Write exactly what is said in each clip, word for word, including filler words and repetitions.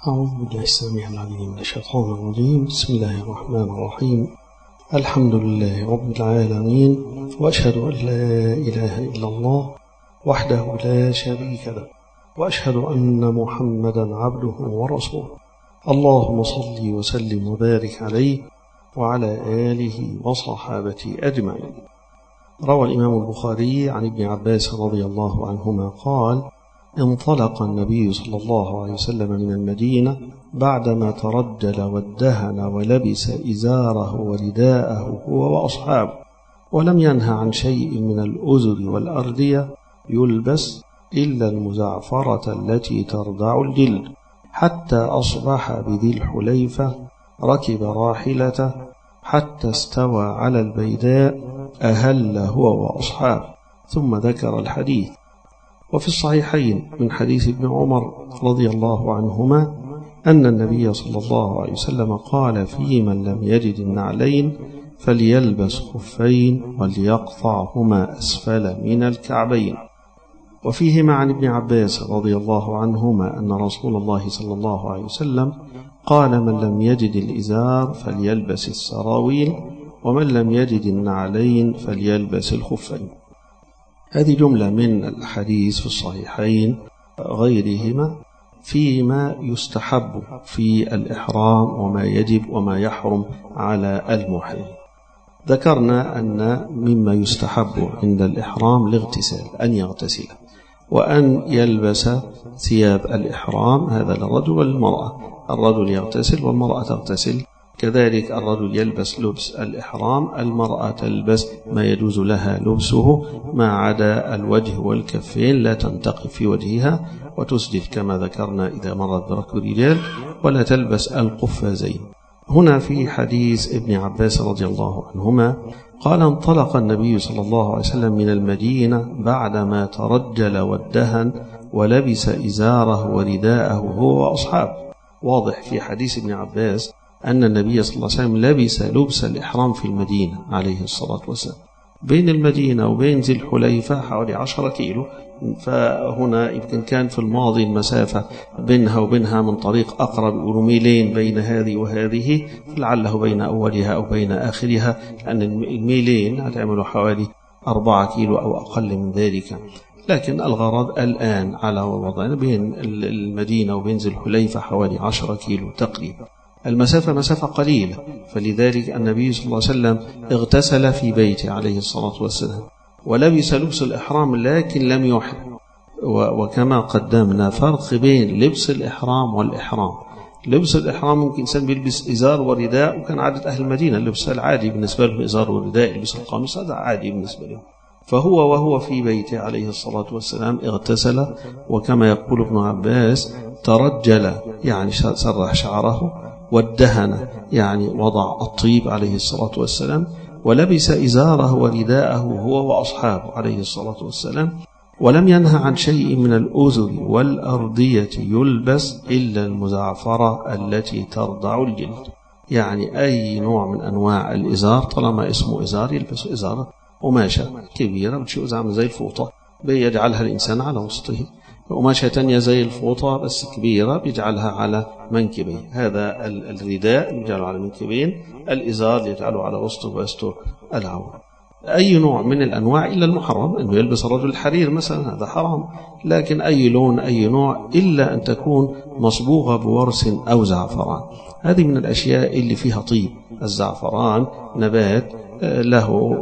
أعوذ بالله السميع العليم من الشيطان الرجيم. بسم الله الرحمن الرحيم. الحمد لله رب العالمين، وأشهد أن لا إله إلا الله وحده لا شريك له، وأشهد أن محمدا عبده ورسوله. اللهم صل وسلم وبارك عليه وعلى آله وصحابته أجمعين. روى الإمام البخاري عن ابن عباس رضي الله عنهما قال: انطلق النبي صلى الله عليه وسلم من المدينة بعدما ترجل وادهن ولبس إزاره ورداءه هو وأصحابه، ولم ينه عن شيء من الأزر والأردية يلبس إلا المزعفرة التي تردع الجلد، حتى أصبح بذي الحليفة ركب راحلته حتى استوى على البيداء أهل هو وأصحابه، ثم ذكر الحديث. وفي الصحيحين من حديث ابن عمر رضي الله عنهما أن النبي صلى الله عليه وسلم قال: في من لم يجد النعلين فليلبس خفين وليقطعهما أسفل من الكعبين. وفيهما عن ابن عباس رضي الله عنهما أن رسول الله صلى الله عليه وسلم قال: من لم يجد الإزار فليلبس السراويل، ومن لم يجد النعلين فليلبس الخفين. هذه جملة من الحديث في الصحيحين غيرهما فيما يستحب في الإحرام وما يجب وما يحرم على المحرم. ذكرنا أن مما يستحب عند الإحرام الاغتسال، أن يغتسل وأن يلبس ثياب الإحرام، هذا للرجل والمرأة، الرجل يغتسل والمرأة تغتسل، كذلك الرجل يلبس لبس الإحرام، المرأة تلبس ما يجوز لها لبسه ما عدا الوجه والكفين، لا تنتقب في وجهها وتسجد كما ذكرنا إذا مرت بركب الرجال، ولا تلبس القفازين. هنا في حديث ابن عباس رضي الله عنهما قال: انطلق النبي صلى الله عليه وسلم من المدينة بعدما ترجل وادهن ولبس إزاره ورداءه هو وأصحابه. واضح في حديث ابن عباس أن النبي صلى الله عليه وسلم لبس لبس الإحرام في المدينة عليه الصلاة والسلام. بين المدينة وبين ذي الحليفة حوالي عشرة كيلو، فهنا يمكن كان في الماضي المسافة بينها وبينها من طريق أقرب يقولوا ميلين بين هذه وهذه، لعله بين أولها أو بين آخرها، لأن الميلين هتعملوا حوالي أربعة كيلو أو أقل من ذلك. لكن الغرض الآن على وضعنا بين المدينة وبين ذي الحليفة حوالي عشرة كيلو تقريبا، المسافة مسافة قليلة، فلذلك النبي صلى الله عليه وسلم اغتسل في بيته عليه الصلاة والسلام ولبس لبس الإحرام لكن لم يحرم. وكما قدمنا فرق بين لبس الإحرام والإحرام. لبس الإحرام ممكن إنسان بيلبس إزار ورداء، وكان عادة أهل المدينة اللبس العادي بالنسبة له إزار ورداء، يلبس القميص، هذا عادي بالنسبة له. فهو وهو في بيته عليه الصلاة والسلام اغتسل، وكما يقول ابن عباس ترجل يعني سرح شعره، وادهن يعني وضع الطيب عليه الصلاة والسلام، ولبس إزاره ورداءه هو وأصحابه عليه الصلاة والسلام، ولم ينه عن شيء من الأزر والأردية يلبس إلا المزعفرة التي تردع الجلد. يعني أي نوع من أنواع الإزار طالما اسمه إزار يلبس إزارة قماشة كبيرة بتشوز عامل زي الفوطة بيجعلها الإنسان على وسطه، قماشة تانية زي الفوطة بس كبيرة بيجعلها على منكبيه، هذا الرداء بيجعله على منكبين، الإزار يجعله على وسطه ويستر العورة. أي نوع من الأنواع إلا المحرم، أنه يلبس الرجل الحرير مثلا هذا حرام، لكن أي لون أي نوع إلا أن تكون مصبوغة بورس أو زعفران. هذه من الأشياء اللي فيها طيب. الزعفران نبات له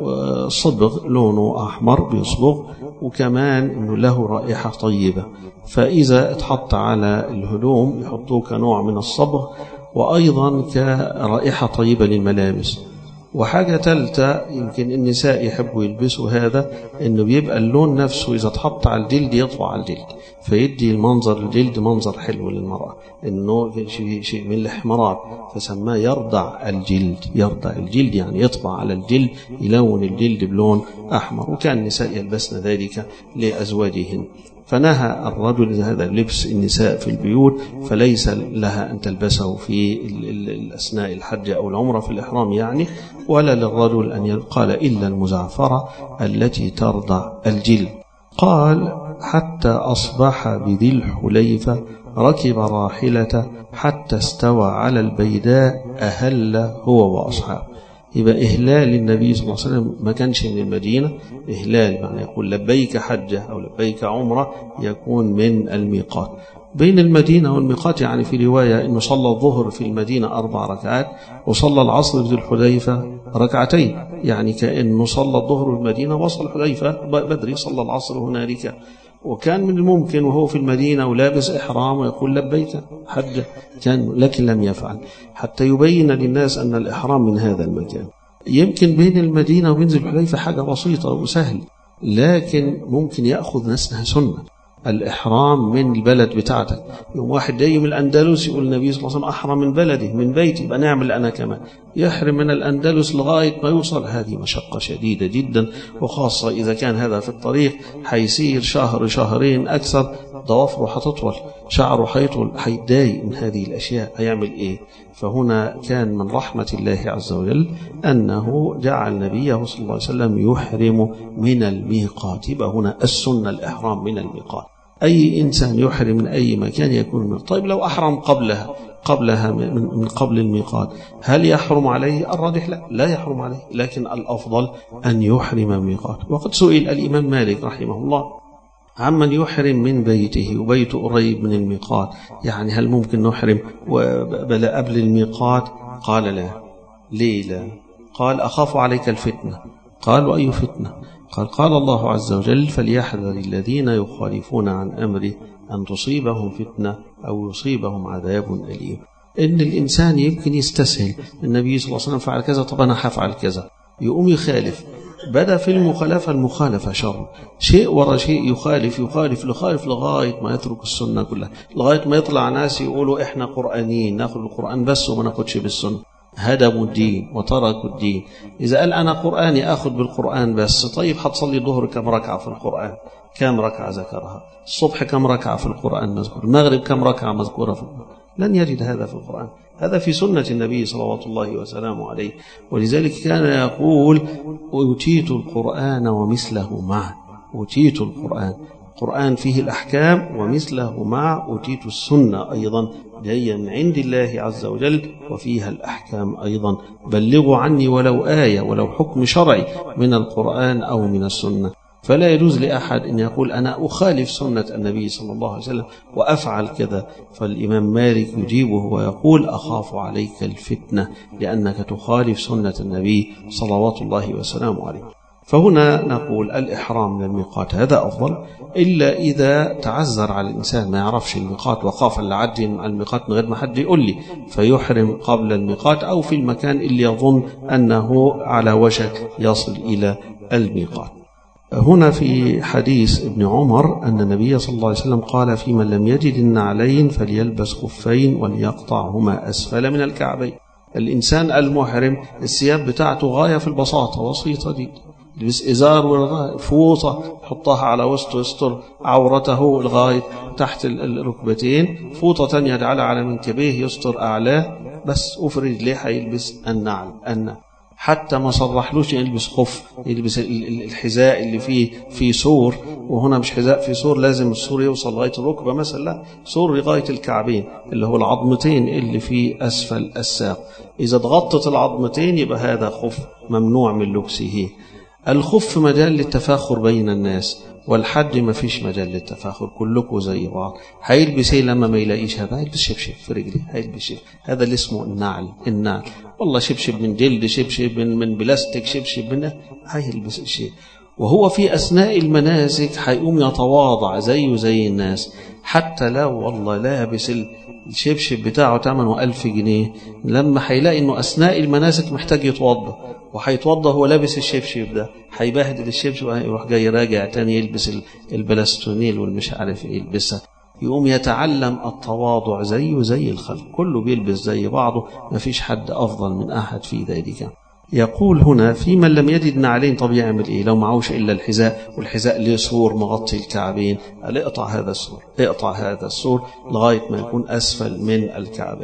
صبغ لونه أحمر بيصبغ، وكمان أنه له رائحة طيبة، فإذا اتحط على الهدوم يحطوه كنوع من الصبغ، وأيضا كرائحة طيبة للملابس. وحاجة ثالثة يمكن النساء يحبوا يلبسوا هذا، انه بيبقى اللون نفسه اذا اتحط على الجلد يطفى على الجلد، فيدي المنظر الجلد منظر حلو للمرأة، انه شيء شيء من الاحمرار، فسماه يرضع الجلد. يرضع الجلد يعني يطبع على الجلد، يلون الجلد بلون احمر، وكان النساء يلبسن ذلك لازواجهن. فنهى الرجل هذا لبس النساء في البيوت، فليس لها أن تلبسه في أثناء الحج أو العمرة في الإحرام يعني، ولا للرجل أن يقال إلا المزعفرة التي ترضع الجلد. قال: حتى أصبح بذي الحليفة ركب الراحلة حتى استوى على البيداء أهل هو وأصحابه. يبقى إهلال النبي صلى الله عليه وسلم ما كانش من المدينة. إهلال يعني يقول لبيك حجة أو لبيك عمرة يكون من الميقات. بين المدينة والميقات يعني في رواية أنه صلى الظهر في المدينة أربع ركعات وصلى العصر في الحديفة ركعتين، يعني كأنه صلى الظهر في المدينة وصل الحديفة بدري صلى العصر هنالك. وكان من الممكن وهو في المدينة ولابس إحرام ويقول لبيك حجة، كان لكن لم يفعل حتى يبين للناس أن الإحرام من هذا المكان. يمكن بين المدينة وبين ذي الحليفة حاجة بسيطة وسهل، لكن ممكن يأخذ ناسها سنة الإحرام من البلد بتاعتك. يوم واحد جاي من الأندلس يقول النبي صلى الله عليه وسلم أحرم من بلده من بيتي، يبقى نعمل أنا كمان. يحرم من الأندلس لغاية ما يوصل، هذه مشقة شديدة جدا، وخاصة إذا كان هذا في الطريق حيسير شهر شهرين أكثر، ضوافره حتطول، شعره حيطول، حيتضايق من هذه الأشياء، هيعمل إيه؟ فهنا كان من رحمة الله عز وجل أنه جعل نبيه صلى الله عليه وسلم يحرم من الميقات. يبقى هنا السنة الإحرام من الميقات. أي إنسان يحرم من أي مكان يكون من. طيب لو أحرم قبلها قبلها من قبل الميقات هل يحرم عليه؟ الراجح لا لا يحرم عليه، لكن الأفضل أن يحرم الميقات. وقد سئل الإمام مالك رحمه الله عمن يحرم من بيته وبيته قريب من الميقات، يعني هل ممكن نحرم بلا قبل الميقات؟ قال لا. ليه لا؟ قال أخاف عليك الفتنة. قال وأي فتنة؟ قال قال الله عز وجل فليحذر الذين يخالفون عن أمره أن تصيبهم فتنة أو يصيبهم عذاب أليم. إن الإنسان يمكن يستسهل، النبي صلى الله عليه وسلم فعل كذا طب أنا هفعل كذا، يقوم يخالف. بدأ في المخالفة المخالفة شر، شيء ورا شيء يخالف يخالف يخالف لغاية ما يترك السنة كلها، لغاية ما يطلع ناس يقولوا إحنا قرآنيين نأخذ القرآن بس وما نأخذش بالسنة، هدموا الدين وتركوا الدين. إذا قال أنا قرآني أخذ بالقرآن بس، طيب هتصلي الظهر كم ركعة في القرآن؟ كم ركعة ذكرها؟ الصبح كم ركعة في القرآن مذكور؟ المغرب كم ركعة مذكورة في القرآن؟ لن يجد هذا في القرآن، هذا في سنة النبي صلوات الله وسلامه عليه. ولذلك كان يقول أوتيت القرآن ومثله معه. أوتيت القرآن، القرآن فيه الأحكام ومثله مع أوتيت السنة أيضا جاية من عند الله عز وجل وفيها الأحكام أيضا. بلغوا عني ولو آية ولو حكم شرعي من القرآن أو من السنة. فلا يجوز لأحد أن يقول أنا أخالف سنة النبي صلى الله عليه وسلم وأفعل كذا. فالإمام مالك يجيبه ويقول أخاف عليك الفتنة لأنك تخالف سنة النبي صلوات الله وسلامه عليه. فهنا نقول الإحرام من الميقات هذا أفضل، إلا إذا تعذر على الإنسان ما يعرفش الميقات وخاف اللي عدي على الميقات من غير ما حد يقول لي، فيحرم قبل الميقات أو في المكان اللي يظن أنه على وشك يصل إلى الميقات. هنا في حديث ابن عمر أن النبي صلى الله عليه وسلم قال في من لم يجد النعلين فليلبس خفين وليقطعهما أسفل من الكعبين. الإنسان المحرم الثياب بتاعته غاية في البساطة، بسيطة دي، يلبس إزار وفوطة حطها على وسطه يستر عورته لغاية تحت الركبتين، فوطة تانية يجعلها على منكبيه يستر أعلاه بس، وفي رجليه هيلبس النعل النعل. حتى ما صرحلوش يلبس خف، يلبس الحذاء اللي فيه في سور، وهنا مش حذاء في سور لازم السور يوصل لغاية الركبة مثلا، لا، سور لغاية الكعبين اللي هو العظمتين اللي في أسفل الساق. إذا ضغطت العظمتين يبقى هذا خف ممنوع من لبسه. الخف مجال للتفاخر بين الناس، والحج ما فيش مجال للتفاخر، كلكم زي بعض. هيلبس ايه لما ما يلاقيش هذا؟ هيلبس شبشب في رجليه، هيلبس شبشب، هذا اللي اسمه النعل. النعل والله شبشب من جلد، شبشب من من بلاستيك، شبشب من هيلبس الشيء. وهو في أثناء المناسك هيقوم يتواضع زيه زي الناس، حتى لو والله لابس الشبشب بتاعه ثمنه ألف جنيه، لما هيلاقي انه أثناء المناسك محتاج يتوضى وهيتوضى هو لابس الشبشب ده، هيبهدل الشبشب ويروح جاي راجع تاني يلبس البلاستونيل والمش عارف ايه يلبسها. يقوم يتعلم التواضع زيه زي الخلق، كله بيلبس زي بعضه، ما فيش حد أفضل من أحد في ذلك. يقول هنا في من لم يجد نعلين، طب يعمل ايه لو معوش الا الحذاء، والحذاء له سور مغطي الكعبين؟ قال اقطع هذا السور، اقطع هذا السور لغايه ما يكون اسفل من الكعبين.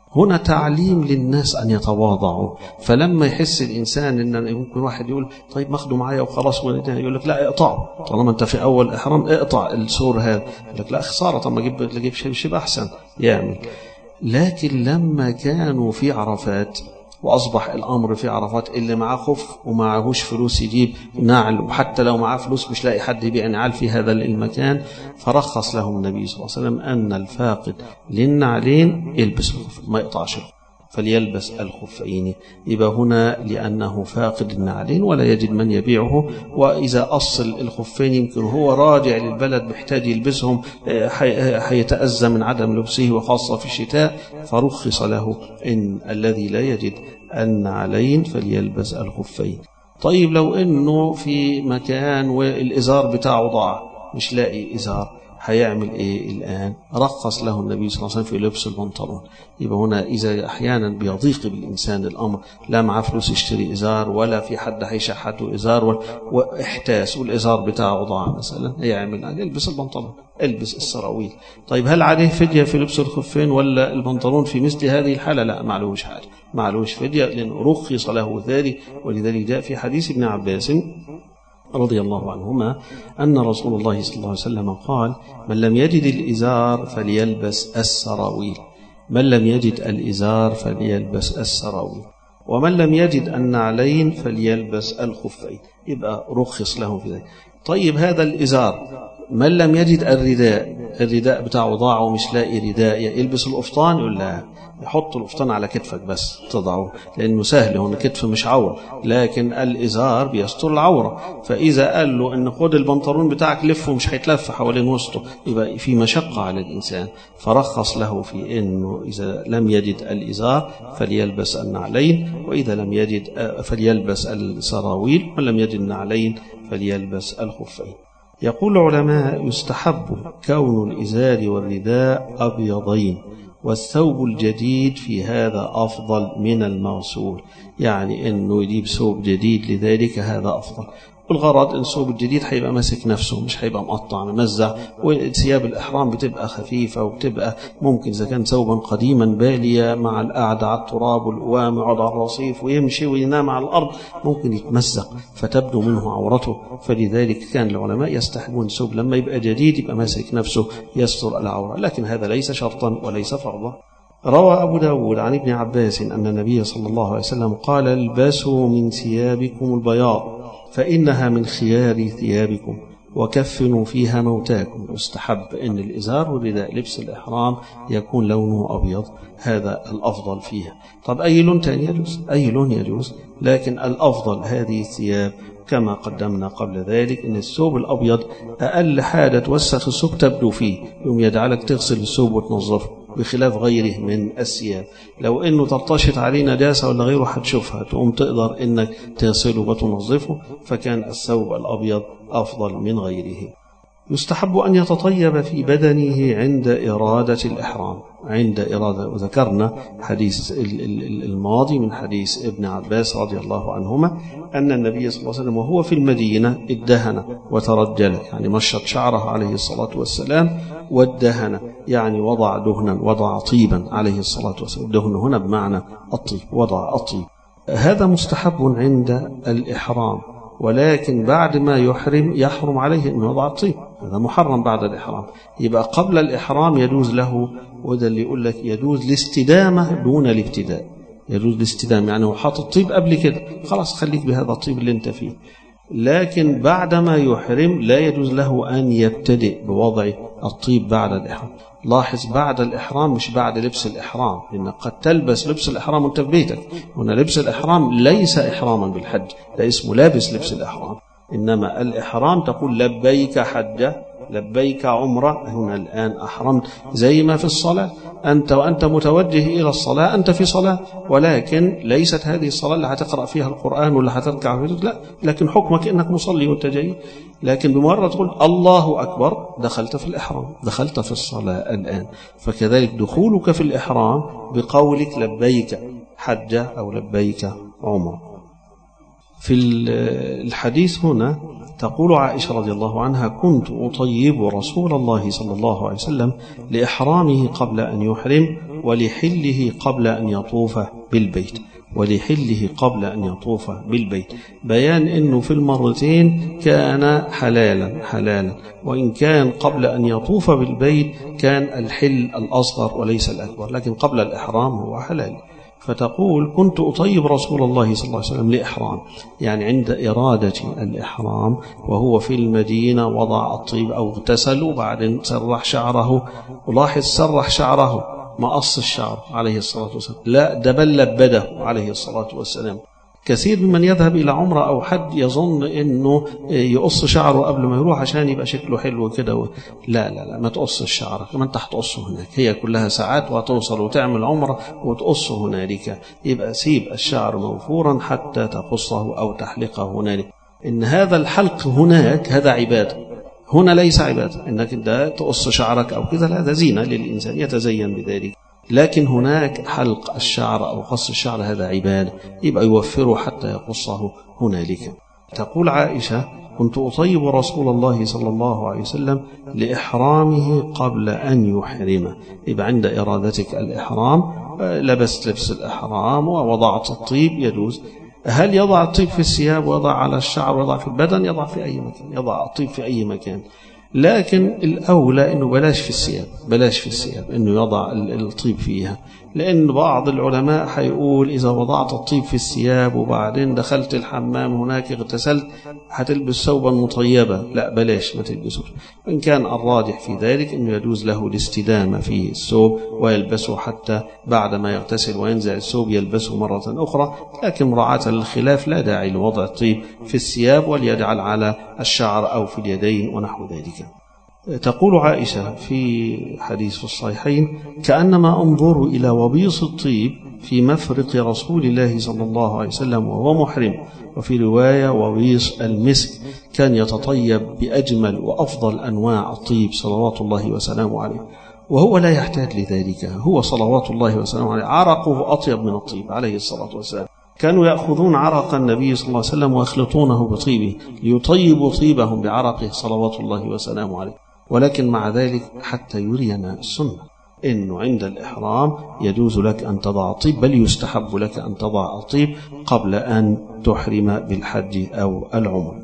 هنا تعليم للناس أن يتواضعوا. فلما يحس الإنسان إن ممكن واحد يقول طيب ماخده معايا وخلاص، يقول لك لا اقطعه، طالما أنت في أول إحرام اقطع السور هذا، يقول لك لا خسارة، طب ما أجيب أجيب شيء أحسن يعمل. لكن لما كانوا في عرفات وأصبح الأمر في عرفات، اللي معاه خف ومعهوش فلوس يجيب نعل، وحتى لو معاه فلوس مش لاقي حد يبيع نعال في هذا المكان، فرخص لهم النبي صلى الله عليه وسلم أن الفاقد للنعلين يلبس الخف، ما يقطعش الخف، فليلبس الخفين. يبقى هنا لأنه فاقد النعلين ولا يجد من يبيعه، وإذا أصل الخفين يمكن هو راجع للبلد محتاج يلبسهم، حيتأذى من عدم لبسه وخاصة في الشتاء، فرخص له إن الذي لا يجد النعلين فليلبس الخفين. طيب لو إنه في مكان والإزار بتاعه ضاع، مش لاقي إزار، هيعمل ايه الآن؟ رخص له النبي صلى الله عليه وسلم في لبس البنطلون. يبقى هنا إذا أحيانا بيضيق بالإنسان الأمر، لا معاه فلوس يشتري إزار ولا في حد هيشحته إزار واحتاس والإزار بتاعه ضاع مثلا، هيعمل يلبس البنطلون، البس السراويل. طيب هل عليه فدية في لبس الخفين ولا البنطلون في مثل هذه الحالة؟ لا، معلوش حاجة، معلوش فدية، لأن رخص له ذلك. ولذلك جاء في حديث ابن عباس رضي الله عنهما أن رسول الله صلى الله عليه وسلم قال: من لم يجد الإزار فليلبس السراويل، من لم يجد الإزار فليلبس السراويل، ومن لم يجد النعلين فليلبس الخفين. يبقى رخص له في ذلك. طيب هذا الإزار، من لم يجد الرداء، الرداء بتاعه ضاع ومش لاقي رداء، يلبس القفطان؟ يقول لا، يحط القفطان على كتفك بس تضعه، لأنه سهل، هون كتف مش عورة، لكن الإزار بيستر العورة. فإذا قال له إن خد البنطلون بتاعك لفه، مش هيتلف حوالين وسطه، يبقى في مشقة على الإنسان، فرخص له في إنه إذا لم يجد الإزار فليلبس النعلين، وإذا لم يجد فليلبس السراويل، ومن لم يجد النعلين فليلبس الخفين. يقول العلماء: يستحب كون الإزار والرداء أبيضين، والثوب الجديد في هذا أفضل من المغسول، يعني أنه يجيب ثوب جديد لذلك هذا أفضل. والغرض أن الثوب الجديد هيبقى ماسك نفسه، مش هيبقى مقطع ممزع، وثياب الإحرام بتبقى خفيفة، وبتبقى ممكن إذا كان ثوبا قديما بالية مع القعدة على التراب والقوام يقعد على الرصيف ويمشي وينام على الأرض ممكن يتمزق فتبدو منه عورته. فلذلك كان العلماء يستحبون الثوب لما يبقى جديد يبقى ماسك نفسه يستر العورة، لكن هذا ليس شرطا وليس فرضا. روى أبو داود عن ابن عباس أن النبي صلى الله عليه وسلم قال: البسوا من ثيابكم البياض فإنها من خيار ثيابكم، وكفنوا فيها موتاكم. يستحب أن الإزار والرداء لبس الإحرام يكون لونه أبيض، هذا الأفضل فيها. طب أي لون تاني يجوز؟ أي لون يجوز، لكن الأفضل هذه الثياب كما قدمنا قبل ذلك، أن الثوب الأبيض أقل حاجة توسخ الثوب تبدو فيه، يوم يجعلك تغسل الثوب وتنظفه، بخلاف غيره من الثياب. لو أنه ترتشط عليه نجاسة ولا غيره هتشوفها، تقوم تقدر أنك تغسله وتنظفه، فكان الثوب الأبيض أفضل من غيره. يستحب أن يتطيب في بدنه عند إرادة الإحرام، عند إرادة. وذكرنا حديث الماضي من حديث ابن عباس رضي الله عنهما أن النبي صلى الله عليه وسلم وهو في المدينة ادهن وترجل، يعني مشط شعره عليه الصلاة والسلام، وادهن يعني وضع دهنا، وضع طيبا عليه الصلاة والسلام. الدهن هنا بمعنى الطيب، وضع الطيب. هذا مستحب عند الإحرام، ولكن بعد ما يحرم يحرم عليه أن يضع الطيب، هذا محرم بعد الإحرام. يبقى قبل الإحرام يجوز له، وده اللي يقول لك يجوز الاستدامة دون الابتداء، يجوز الاستدامة، يعني هو حاط الطيب قبل كده، خلاص خليك بهذا الطيب اللي انت فيه. لكن بعد ما يحرم لا يجوز له أن يبتدئ بوضع الطيب بعد الإحرام. لاحظ بعد الإحرام مش بعد لبس الإحرام، لأن قد تلبس لبس الإحرام وانت في بيتك. هنا لبس الإحرام ليس إحراما بالحج، لا اسمه لابس لبس الإحرام، إنما الإحرام تقول لبيك حجة، لبيك عمرة. هنا الآن أحرمت زي ما في الصلاة، أنت وأنت متوجه إلى الصلاة أنت في صلاة، ولكن ليست هذه الصلاة اللي هتقرأ فيها القرآن ولا هتركع فيها، لا، لكن حكمك إنك مصلي وأنت جاي. لكن بمرة تقول الله أكبر دخلت في الإحرام، دخلت في الصلاة الآن. فكذلك دخولك في الإحرام بقولك لبيك حجة أو لبيك عمرة. في الحديث هنا تقول عائشة رضي الله عنها: كنت أطيب رسول الله صلى الله عليه وسلم لإحرامه قبل أن يحرم ولحله قبل أن يطوف بالبيت ولحله قبل أن يطوف بالبيت، بيان أنه في المرتين كان حلالا حلالا، وإن كان قبل أن يطوف بالبيت كان الحل الأصغر وليس الأكبر، لكن قبل الإحرام هو حلال. فتقول: كنت أطيب رسول الله صلى الله عليه وسلم لإحرام، يعني عند إرادة الإحرام وهو في المدينة وضع الطيب أو اغتسل وبعدين سرح شعره، ولاحظ سرح شعره ما قص الشعر عليه الصلاة والسلام، لا ده بل لبده عليه الصلاة والسلام. كثير ممن يذهب إلى عمرة أو حد يظن أنه يقص شعره قبل ما يروح عشان يبقى شكله حلو كده، لا لا لا ما تقص الشعر، كمان تحت تقصه هناك، هي كلها ساعات وتوصل وتعمل عمرة وتقصه هنالك، يبقى سيب الشعر موفورا حتى تقصه أو تحلقه هنالك. إن هذا الحلق هناك هذا عبادة، هنا ليس عبادة إنك ده تقص شعرك أو كذا، لا ده زينة للإنسان يتزين بذلك، لكن هناك حلق الشعر أو قص الشعر هذا عبادة، يبقى يوفره حتى يقصه هنالك. تقول عائشة: كنت أطيب رسول الله صلى الله عليه وسلم لإحرامه قبل أن يحرمه، يبقى عند إرادتك الإحرام لبست لبس الإحرام ووضعت الطيب يجوز. هل يضع الطيب في الثياب ويضع على الشعر ويضع في البدن؟ يضع في أي مكان، يضع الطيب في أي مكان، لكن الأولى أنه بلاش في الثياب، بلاش في الثياب أنه يضع الطيب فيها، لأن بعض العلماء حيقول إذا وضعت الطيب في الثياب وبعدين دخلت الحمام هناك اغتسلت هتلبس ثوبا مطيبا، لا بلاش ما تلبسه. وإن كان الراجح في ذلك أنه يجوز له الاستدامة في الثوب ويلبسه حتى بعد ما يغتسل وينزع الثوب يلبسه مرة أخرى، لكن مراعاة للخلاف لا داعي لوضع الطيب في الثياب، وليجعل على الشعر أو في اليدين ونحو ذلك. تقول عائشة في حديث في الصحيحين: كأنما أنظر إلى وبيص الطيب في مفرق رسول الله صلى الله عليه وسلم وهو محرم. وفي رواية: وبيص المسك، كان يتطيب بأجمل وأفضل أنواع الطيب صلوات الله وسلامه عليه، وهو لا يحتاج لذلك، هو صلوات الله وسلامه عليه عرقه أطيب من الطيب عليه الصلاة والسلام. كانوا يأخذون عرق النبي صلى الله عليه وسلم ويخلطونه بطيبه ليطيبوا طيبهم بعرقه صلوات الله وسلامه عليه، ولكن مع ذلك حتى يرينا السنة إنه عند الإحرام يجوز لك أن تضع الطيب، بل يستحب لك أن تضع الطيب قبل أن تحرم بالحج أو العمر.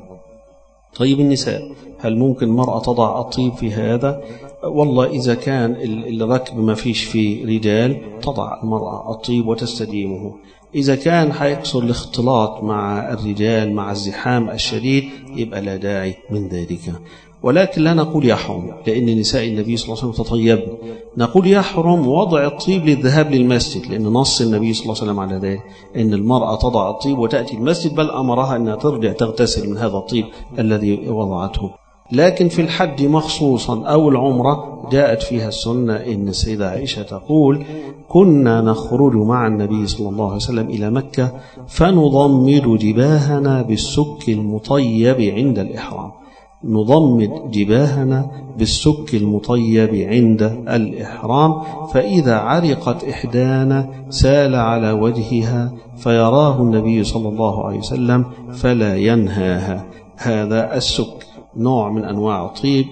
طيب النساء، هل ممكن مرأة تضع الطيب في هذا؟ والله إذا كان الركب ما فيش فيه رجال تضع المرأة الطيب وتستديمه. إذا كان حيكسر الاختلاط مع الرجال مع الزحام الشديد يبقى لا داعي من ذلك. ولكن لا نقول يحرم، لأن نساء النبي صلى الله عليه وسلم تطيبن، نقول يحرم وضع الطيب للذهاب للمسجد، لأن نص النبي صلى الله عليه وسلم على ذلك، إن المرأة تضع الطيب وتأتي المسجد، بل أمرها أنها ترجع تغتسل من هذا الطيب الذي وضعته. لكن في الحج مخصوصا أو العمرة جاءت فيها السنة، إن السيدة عائشة تقول: كنا نخرج مع النبي صلى الله عليه وسلم إلى مكة فنضمد جباهنا بالسك المطيب عند الإحرام، نضمد جباهنا بالسك المطيب عند الإحرام، فإذا عرقت إحدانا سال على وجهها فيراه النبي صلى الله عليه وسلم فلا ينهاها. هذا السك نوع من أنواع الطيب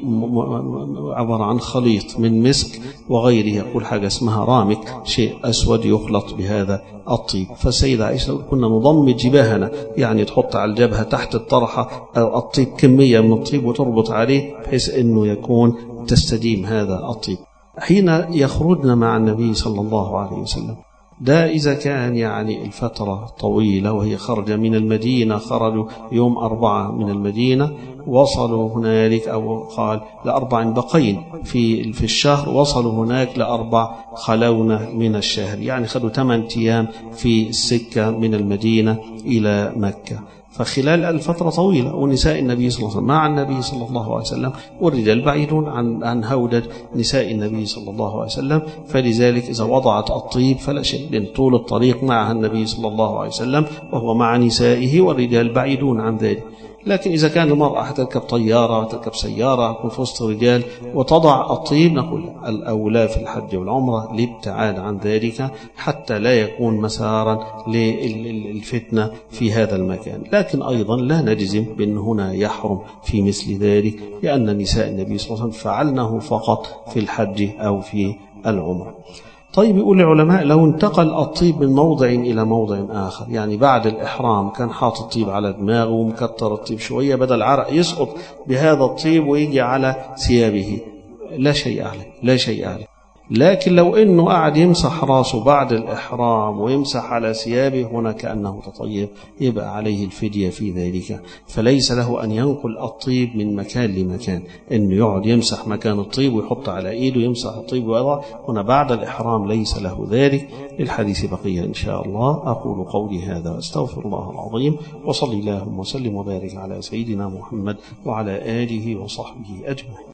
عبارة عن خليط من مسك وغيره، يقول حاجة اسمها رامك، شيء أسود يخلط بهذا الطيب. فالسيدة عائشة كنا نضمد جباهنا، يعني تحط على الجبهة تحت الطرحة الطيب كمية من الطيب وتربط عليه بحيث أنه يكون تستديم هذا الطيب حين يخرجنا مع النبي صلى الله عليه وسلم. ده إذا كان يعني الفترة طويلة، وهي خرج من المدينة، خرجوا يوم أربعة من المدينة وصلوا هنالك، أو قال لأربع بقين في في الشهر، وصلوا هناك لأربع خلونا من الشهر، يعني خدوا ثمان أيام في السكة من المدينة إلى مكة. فخلال الفترة طويلة، ونساء النبي صلى الله عليه وسلم مع النبي صلى الله عليه وسلم، والرجال بعيدون عن عن هودج نساء النبي صلى الله عليه وسلم، فلذلك إذا وضعت الطيب فلا شيء، لأن طول الطريق معها النبي صلى الله عليه وسلم وهو مع نسائه، والرجال بعيدون عن ذلك. لكن إذا كان المرأة هتركب طيارة تركب سيارة تكون في وسط رجال وتضع الطيب، نقول الأولى في الحج والعمرة الابتعاد عن ذلك حتى لا يكون مسارا للفتنة في هذا المكان. لكن أيضا لا نجزم بأن هنا يحرم في مثل ذلك، لأن نساء النبي صلى الله عليه وسلم فعلنه فقط في الحج أو في العمرة. طيب يقول العلماء لو انتقل الطيب من موضع إلى موضع آخر، يعني بعد الإحرام كان حاطط طيب على دماغه ومكتر الطيب شوية، بدل العرق يسقط بهذا الطيب ويجي على ثيابه، لا شيء عليه لا شيء عليه. لكن لو انه قاعد يمسح راسه بعد الإحرام ويمسح على ثيابه هنا كأنه تطيب، يبقى عليه الفدية في ذلك. فليس له أن ينقل الطيب من مكان لمكان، انه يقعد يمسح مكان الطيب ويحط على ايده يمسح الطيب ويضع، هنا بعد الإحرام ليس له ذلك. الحديث بقية إن شاء الله. أقول قولي هذا واستغفر الله العظيم، وصلي اللهم وسلم وبارك على سيدنا محمد وعلى آله وصحبه أجمعين.